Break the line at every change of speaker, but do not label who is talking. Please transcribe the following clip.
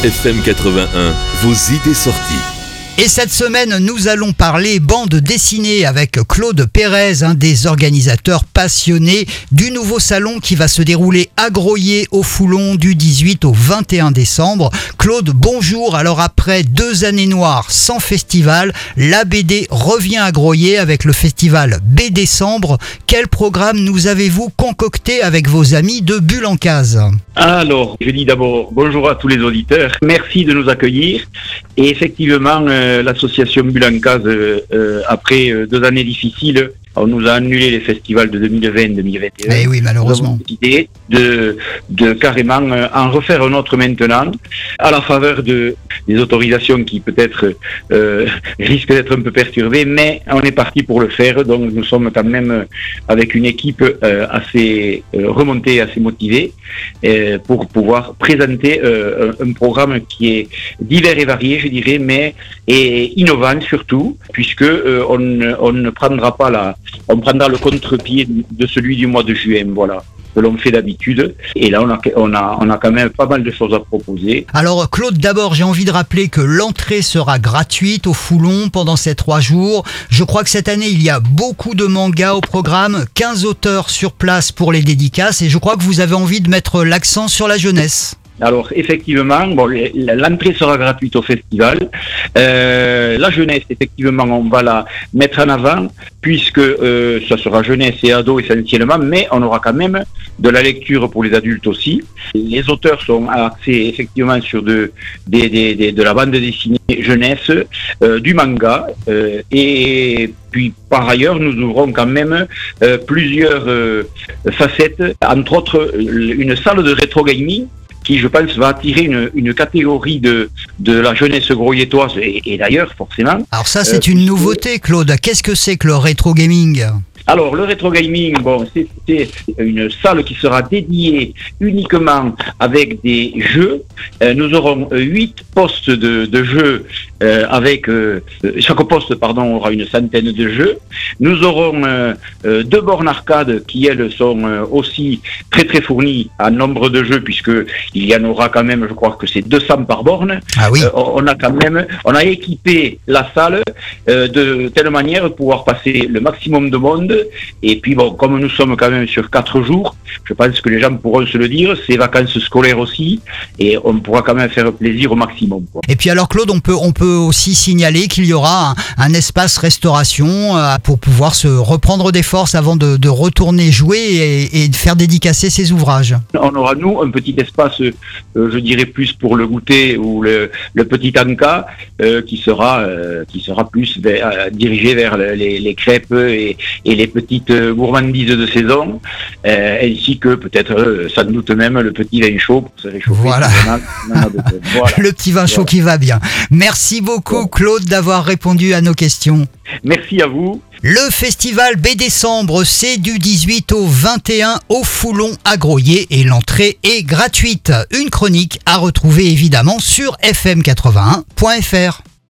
FM 81, vos idées sorties.
Et cette semaine, nous allons parler bande dessinée avec Claude Pérez, un des organisateurs passionnés du nouveau salon qui va se dérouler à Groyer au Foulon du 18 au 21 décembre. Claude, bonjour. Alors après 2 années noires sans festival, la BD revient à Groyer avec le festival BDécembre. Quel programme nous avez-vous concocté avec vos amis de Bulle en Case ?
Alors, je dis d'abord bonjour à tous les auditeurs. Merci de nous accueillir. Et effectivement, l'association Bulle en Case, après 2 années difficiles, on nous a annulé les festivals de 2020-2021.
Eh oui, malheureusement.
Nous avons décidé de carrément en refaire un autre maintenant, à la faveur des autorisations qui peut-être risquent d'être un peu perturbées, mais on est parti pour le faire. Donc nous sommes quand même avec une équipe assez remontée, assez motivée, pour pouvoir présenter un programme qui est divers et varié, je dirais, mais et innovant surtout, puisque on ne prendra pas on prendra le contre-pied de celui du mois de juin, voilà, que l'on fait d'habitude. Et là, on a quand même pas mal de choses à proposer.
Alors Claude, d'abord, j'ai envie de rappeler que l'entrée sera gratuite au Foulon pendant ces 3 jours. Je crois que cette année, il y a beaucoup de mangas au programme, 15 auteurs sur place pour les dédicaces, et je crois que vous avez envie de mettre l'accent sur la jeunesse.
Alors effectivement, l'entrée sera gratuite au festival. La jeunesse, effectivement, on va la mettre en avant puisque ça sera jeunesse et ados essentiellement, mais on aura quand même de la lecture pour les adultes aussi. Les auteurs sont axés effectivement sur de la bande dessinée jeunesse, du manga, et puis par ailleurs nous ouvrons quand même plusieurs facettes, entre autres une salle de rétro gaming qui, je pense, va attirer une catégorie de la jeunesse groyetoise et d'ailleurs, forcément.
Alors ça, c'est une nouveauté, Claude. Qu'est-ce que c'est que le rétro gaming ?
Alors, le rétro gaming, c'est une salle qui sera dédiée uniquement avec des jeux. Nous aurons 8 postes de jeux avec chaque poste, aura une centaine de jeux. Nous aurons 2 bornes arcade qui, elles, sont aussi très très fournies en nombre de jeux, puisque il y en aura quand même, je crois que c'est 200 par borne.
Ah oui.
On a équipé la salle de telle manière de pouvoir passer le maximum de monde. Et puis comme nous sommes quand même sur 4 jours, je pense que les gens pourront se le dire, c'est vacances scolaires aussi, et on pourra quand même faire plaisir au maximum, quoi.
Et puis alors Claude, on peut aussi signaler qu'il y aura un espace restauration pour pouvoir se reprendre des forces avant de retourner jouer et de faire dédicacer ses ouvrages.
On aura, nous, un petit espace, je dirais plus pour le goûter ou le petit tanka, qui sera plus dirigé vers les crêpes et les petites gourmandises de saison, ainsi que peut-être sans doute même le petit vin chaud pour se réchauffer.
Voilà.
Voilà.
Le petit vin chaud qui va bien. Merci beaucoup Claude d'avoir répondu à nos questions.
Merci à vous.
Le festival BDécembre, c'est du 18 au 21 au Foulon à Groyer et l'entrée est gratuite. Une chronique à retrouver évidemment sur fm81.fr.